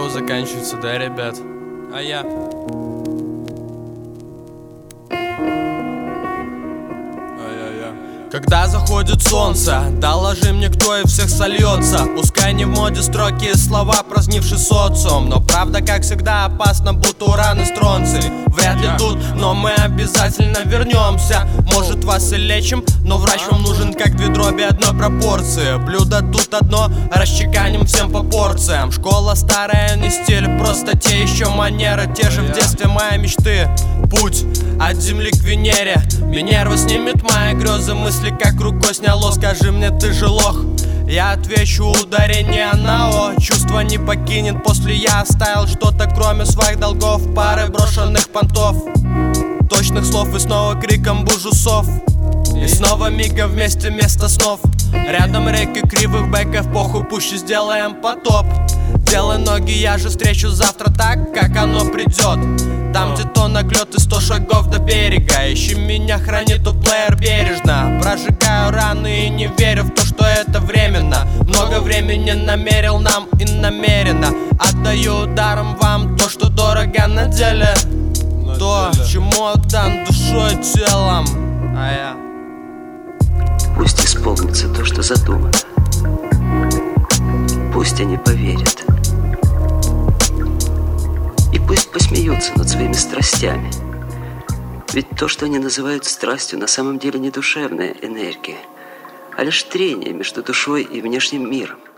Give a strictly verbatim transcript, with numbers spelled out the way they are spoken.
клево заканчивается, да, ребят? А я... Когда заходит солнце, доложи мне, кто и всех сольется. Пускай не в моде строки и слова, празднивший социум, но правда, как всегда, опасно, будто уран и стронций. Вряд ли тут, но мы обязательно вернемся. Может, вас и лечим, но врач вам нужен как две дроби одной пропорции. Блюдо тут одно, расчеканим всем по порциям. Школа старая, не стиль, просто те еще манеры. Те же в детстве мои мечты. Путь от земли к Венере. Минерва снимет мои грезы, мысли как рукой сняло. Скажи мне, ты же лох? Я отвечу, ударение на О. Чувство не покинет, после я оставил что-то, кроме своих долгов. Пары брошенных понтов, точных слов и снова криком бужусов. И снова мига вместе вместо снов. Рядом реки кривых бэков, похуй, пуще сделаем потоп. Делай ноги, я же встречу завтра так, как оно придет. Там, где то наглет и сто шагов до берега. Ищи меня, храни тут плеер бережно. Прожигаю раны и не верю в то, что это временно. Много времени намерил нам и намеренно. Отдаю даром вам то, что дорого на деле. На то, деле. Чему отдан душой и телом. А я... Пусть исполнится то, что задумано. Пусть они поверят. И пусть посмеются над своими страстями. Ведь то, что они называют страстью, на самом деле не душевная энергия, а лишь трение между душой и внешним миром.